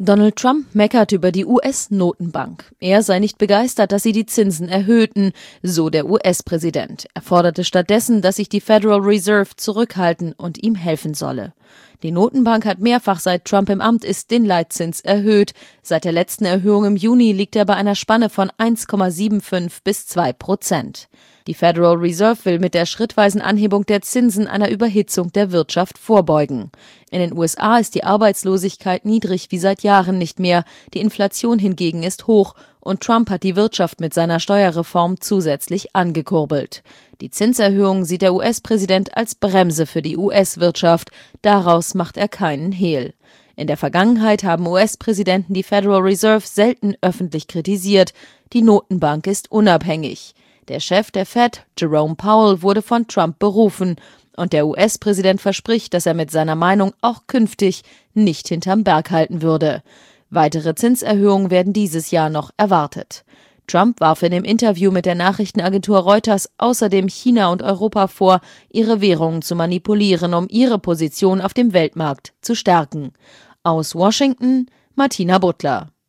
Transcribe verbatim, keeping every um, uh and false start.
Donald Trump meckert über die U S-Notenbank. Er sei nicht begeistert, dass sie die Zinsen erhöhten, so der U S-Präsident. Er forderte stattdessen, dass sich die Federal Reserve zurückhalten und ihm helfen solle. Die Notenbank hat mehrfach, seit Trump im Amt ist, den Leitzins erhöht. Seit der letzten Erhöhung im Juni liegt er bei einer Spanne von eins Komma fünfundsiebzig bis zwei Prozent. Die Federal Reserve will mit der schrittweisen Anhebung der Zinsen einer Überhitzung der Wirtschaft vorbeugen. In den U S A ist die Arbeitslosigkeit niedrig wie seit Jahren nicht mehr, die Inflation hingegen ist hoch und Trump hat die Wirtschaft mit seiner Steuerreform zusätzlich angekurbelt. Die Zinserhöhung sieht der U S-Präsident als Bremse für die U S-Wirtschaft, daraus macht er keinen Hehl. In der Vergangenheit haben U S-Präsidenten die Federal Reserve selten öffentlich kritisiert, die Notenbank ist unabhängig. Der Chef der Fed, Jerome Powell, wurde von Trump berufen und der U S-Präsident verspricht, dass er mit seiner Meinung auch künftig nicht hinterm Berg halten würde. Weitere Zinserhöhungen werden dieses Jahr noch erwartet. Trump warf in dem Interview mit der Nachrichtenagentur Reuters außerdem China und Europa vor, ihre Währungen zu manipulieren, um ihre Position auf dem Weltmarkt zu stärken. Aus Washington, Martina Butler.